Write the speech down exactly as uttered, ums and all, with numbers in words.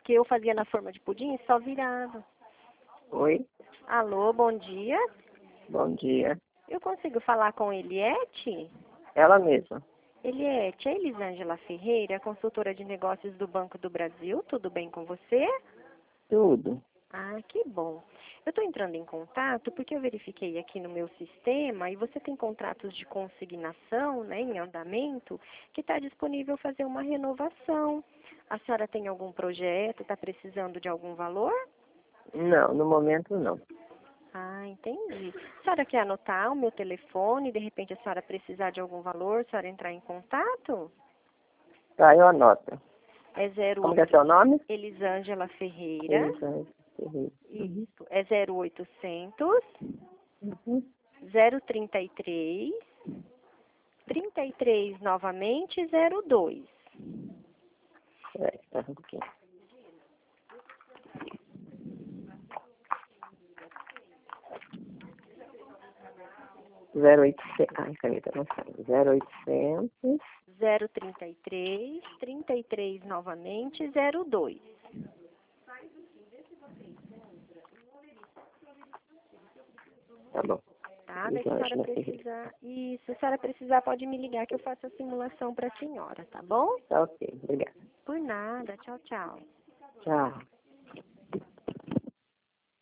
porque eu fazia na forma de pudim e só virava. Oi, Alô, bom dia. bom dia. Eu consigo falar com Eliette? Ela mesma. Eliette, é Elisângela Ferreira, consultora de negócios do Banco do Brasil. Tudo bem com você? Tudo. Ah, que bom. Eu estou entrando em contato porque eu verifiquei aqui no meu sistema e você tem contratos de consignação, né, em andamento, que está disponível fazer uma renovação. A senhora tem algum projeto, está precisando de algum valor? Não, no momento não. Ah, entendi. A senhora quer anotar o meu telefone, de repente a senhora precisar de algum valor, a senhora entrar em contato? Tá, eu anoto. É zero Como que é oito seu nome? Elisângela Ferreira. Elisângela Ferreira. Isso, é zero oitocentos, Uhum. zero trinta e três, trinta e três novamente, zero dois. É, tá um pouquinho. Zero oitocentos. Ai, caneta não sai. Zero oitocentos. zero trinta e três, trinta e três novamente, zero dois. Tá bom. Tá? Daí se a senhora Elisângela Ferreira. precisar, isso, se a senhora precisar, pode me ligar que eu faço a simulação para a senhora, tá bom? Tá ok, obrigada. Por nada, tchau, tchau. Tchau.